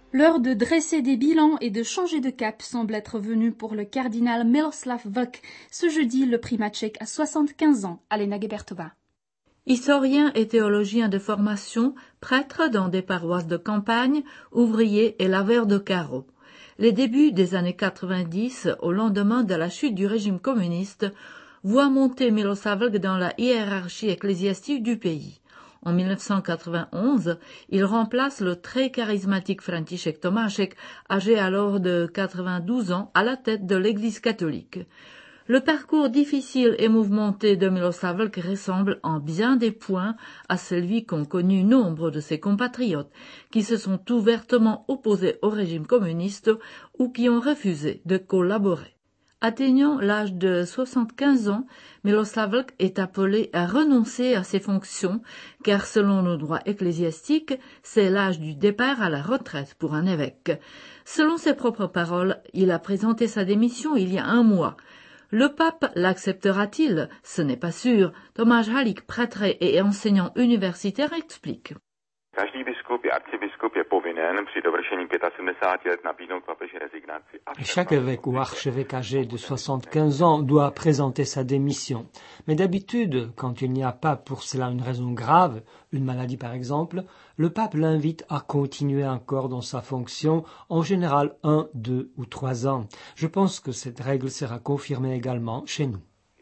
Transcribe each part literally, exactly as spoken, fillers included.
L'heure de dresser des bilans et de changer de cap semble être venue pour le cardinal Miloslav Vlk. Ce jeudi, le primat tchèque a soixante-quinze ans. Alena Gebertova. Historien et théologien de formation, prêtre dans des paroisses de campagne, ouvrier et laveur de carreaux. Les débuts des années quatre-vingt-dix, au lendemain de la chute du régime communiste, voient monter Miloslav Vlk dans la hiérarchie ecclésiastique du pays. En mille neuf cent quatre-vingt-onze, il remplace le très charismatique František Tomášek, âgé alors de quatre-vingt-douze ans, à la tête de l'Église catholique. Le parcours difficile et mouvementé de Miloslav Vlk ressemble en bien des points à celui qu'ont connu nombre de ses compatriotes, qui se sont ouvertement opposés au régime communiste ou qui ont refusé de collaborer. Atteignant l'âge de soixante-quinze ans, Miloslav Vlk est appelé à renoncer à ses fonctions, car selon nos droits ecclésiastiques, c'est l'âge du départ à la retraite pour un évêque. Selon ses propres paroles, il a présenté sa démission il y a un mois. Le pape l'acceptera-t-il? Ce n'est pas sûr. Tomáš Halík, prêtre et enseignant universitaire, explique. Každý biskup i arcibiskup je povinen při dovršení sedmdesáti pěti let nabídnout papeži rezignaci. Chaque évêque ou archevêque âgé de soixante-quinze ans doit présenter sa démission. Mais d'habitude, quand il n'y a pas pour cela une raison grave, une maladie par exemple, le pape l'invite à continuer encore dans sa fonction, en général un, deux ou trois ans. Je pense que cette règle sera confirmée également chez nous.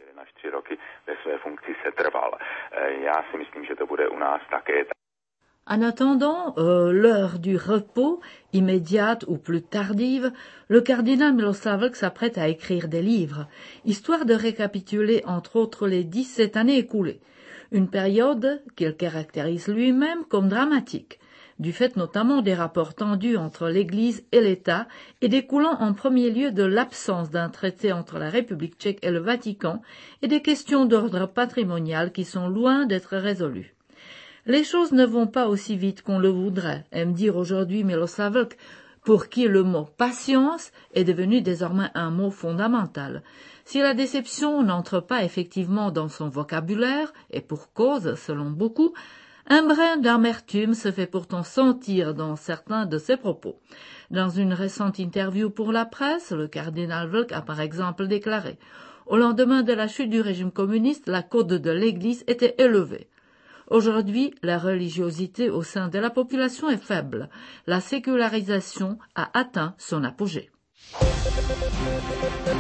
En attendant euh, l'heure du repos, immédiate ou plus tardive, le cardinal Miloslav Vlk s'apprête à écrire des livres, histoire de récapituler entre autres les dix-sept années écoulées, une période qu'il caractérise lui-même comme dramatique, du fait notamment des rapports tendus entre l'Église et l'État et découlant en premier lieu de l'absence d'un traité entre la République tchèque et le Vatican et des questions d'ordre patrimonial qui sont loin d'être résolues. Les choses ne vont pas aussi vite qu'on le voudrait, aime dire aujourd'hui Miloslav Vlk, pour qui le mot « patience » est devenu désormais un mot fondamental. Si la déception n'entre pas effectivement dans son vocabulaire, et pour cause, selon beaucoup, un brin d'amertume se fait pourtant sentir dans certains de ses propos. Dans une récente interview pour la presse, le cardinal Vlk a par exemple déclaré « Au lendemain de la chute du régime communiste, la cote de l'Église était élevée. Aujourd'hui, la religiosité au sein de la population est faible. La sécularisation a atteint son apogée. »